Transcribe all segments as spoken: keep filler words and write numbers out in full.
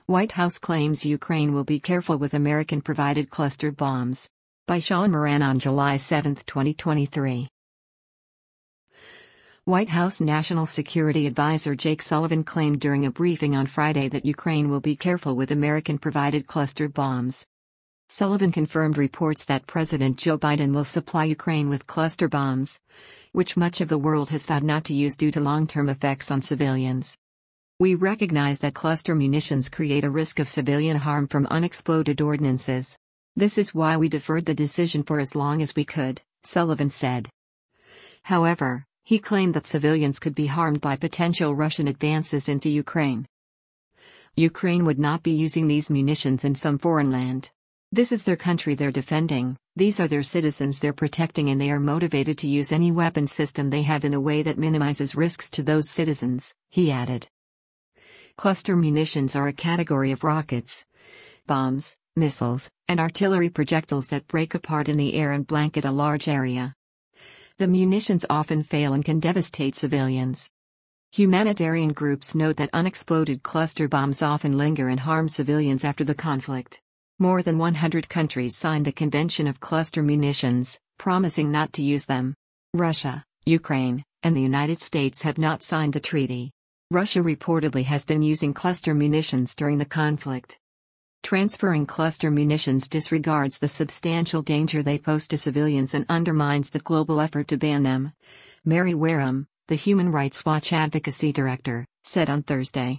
White House claims Ukraine will be careful with American-provided cluster bombs. By Sean Moran on July seventh, twenty twenty-three. White House National Security Advisor Jake Sullivan claimed during a briefing on Friday that Ukraine will be careful with American-provided cluster bombs. Sullivan confirmed reports that President Joe Biden will supply Ukraine with cluster bombs, which much of the world has vowed not to use due to long-term effects on civilians. "We recognize that cluster munitions create a risk of civilian harm from unexploded ordnances. This is why we deferred the decision for as long as we could," Sullivan said. However, he claimed that civilians could be harmed by potential Russian advances into Ukraine. Ukraine would not be using these munitions in some foreign land. This is their country they're defending, these are their citizens they're protecting, and they are motivated to use any weapon system they have in a way that minimizes risks to those citizens, he added. Cluster munitions are a category of rockets, bombs, missiles, and artillery projectiles that break apart in the air and blanket a large area. The munitions often fail and can devastate civilians. Humanitarian groups note that unexploded cluster bombs often linger and harm civilians after the conflict. More than one hundred countries signed the Convention of Cluster Munitions, promising not to use them. Russia, Ukraine, and the United States have not signed the treaty. Russia reportedly has been using cluster munitions during the conflict. Transferring cluster munitions disregards the substantial danger they pose to civilians and undermines the global effort to ban them, Mary Wareham, the Human Rights Watch advocacy director, said on Thursday.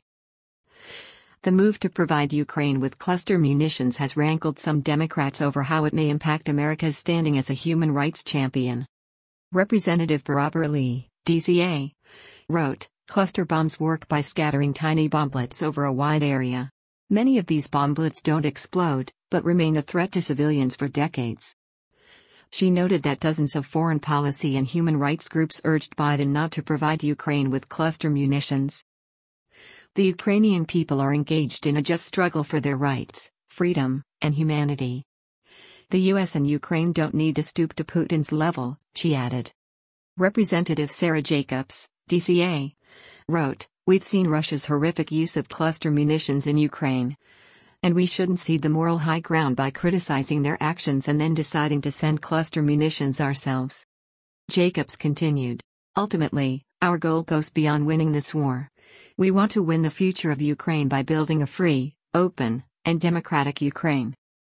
The move to provide Ukraine with cluster munitions has rankled some Democrats over how it may impact America's standing as a human rights champion. Representative Barbara Lee, D C A, wrote, "Cluster bombs work by scattering tiny bomblets over a wide area. Many of these bomblets don't explode, but remain a threat to civilians for decades." She noted that dozens of foreign policy and human rights groups urged Biden not to provide Ukraine with cluster munitions. The Ukrainian people are engaged in a just struggle for their rights, freedom, and humanity. The U S and Ukraine don't need to stoop to Putin's level, she added. Representative Sarah Jacobs, D C A, wrote, "We've seen Russia's horrific use of cluster munitions in Ukraine. And we shouldn't cede the moral high ground by criticizing their actions and then deciding to send cluster munitions ourselves." Jacobs continued, "Ultimately, our goal goes beyond winning this war. We want to win the future of Ukraine by building a free, open, and democratic Ukraine."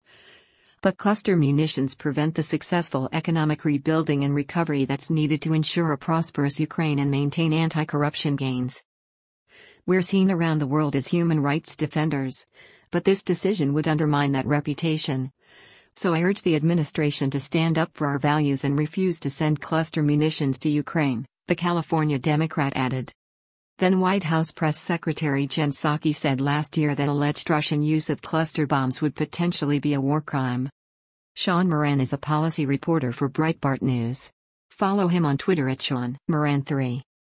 But cluster munitions prevent the successful economic rebuilding and recovery that's needed to ensure a prosperous Ukraine and maintain anti-corruption gains. "We're seen around the world as human rights defenders, but this decision would undermine that reputation. So I urge the administration to stand up for our values and refuse to send cluster munitions to Ukraine," the California Democrat added. Then White House Press Secretary Jen Psaki said last year that alleged Russian use of cluster bombs would potentially be a war crime. Sean Moran is a policy reporter for Breitbart News. Follow him on Twitter at Sean Moran three.